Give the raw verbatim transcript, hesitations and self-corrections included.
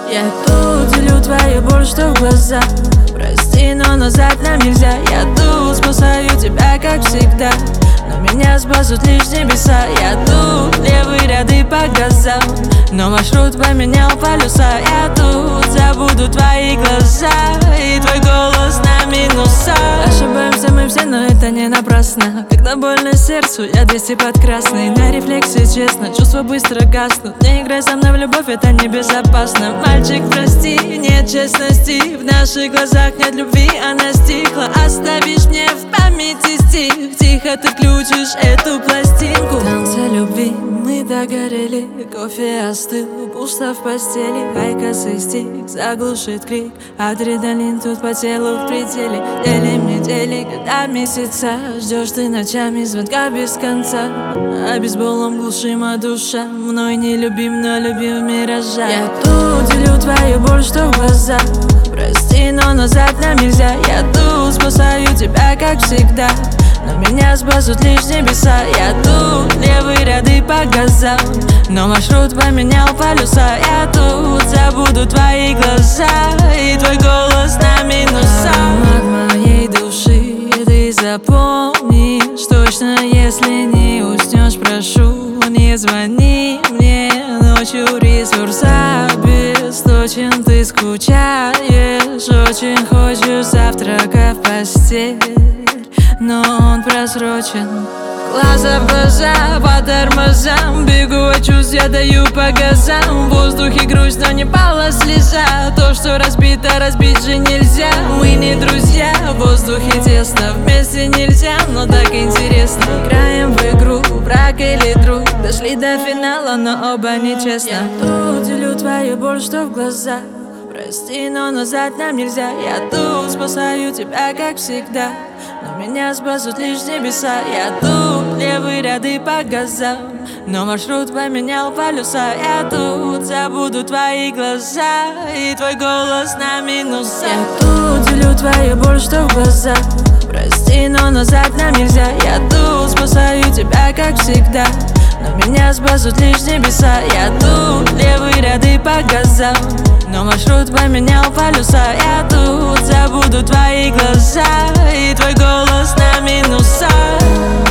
Я тут делю твою боль, что в глаза. Прости, но назад нам нельзя. Я тут спасаю тебя, как всегда, но меня спасут лишь небеса. Я тут левые ряды по газам, но маршрут поменял полюса. Я тут забуду твои глаза и твой голос на минуса. Ошибаемся мы все, но это не напрасно. Когда больно сердцу, я двести под красный. На рефлексе честно, чувства быстро гаснут. Не играй со мной в любовь, это небезопасно. Мальчик, прости, нет честности. В наших глазах нет любви, она стихла. Оставишь мне в памяти стих. Тихо ты включишь эту пластинку. Танцы любви, мы догорели. Кофе остыл, пусто в постели. Айкосый стик заглушит крик. Адреналин тут по телу в пределе. Делим недели, года, месяца. Ждешь ты ночами звонка без конца. А бейсболом глушима душа. Мной не любим, но любим в миража. Я тут делю твою боль, что в глаза. Прости, но назад нам нельзя. Я тут спасаю тебя, как всегда, но меня спасут лишь небеса. Я тут левые ряды по газам, но маршрут поменял полюса. Я тут забуду твои глаза и твой голос на минуса. От моей души ты запомнишь точно, если не уснешь, прошу, не звони мне ночью. Ресурс обесточен, ты скучаешь, очень хочешь завтрака в постель, но он просрочен. Глаза в глаза, по тормозам бегу от чувств, я даю по газам. В воздухе грусть, но не пала слеза. То, что разбито, разбить же нельзя. Мы не друзья, в воздухе тесно. Вместе нельзя, но так интересно. Играем в игру, враг или друг. Дошли до финала, но оба нечестно. Я тут делю твою боль, что в глазах. Прости, но назад нам нельзя. Я тут спасаю тебя, как всегда, но меня спасут лишь небеса. Я тут левые ряды по газам, но маршрут поменял полюса. Я тут забуду твои глаза и твой голос на минуса. Я тут делю твою боль, что в глазах. Прости, но назад нам нельзя. Я тут спасаю тебя, как всегда, но меня спасут лишь небеса. Я тут левые ряды по газам, но маршрут поменял полюса. Я тут забуду твои глаза и твой голос на минуса.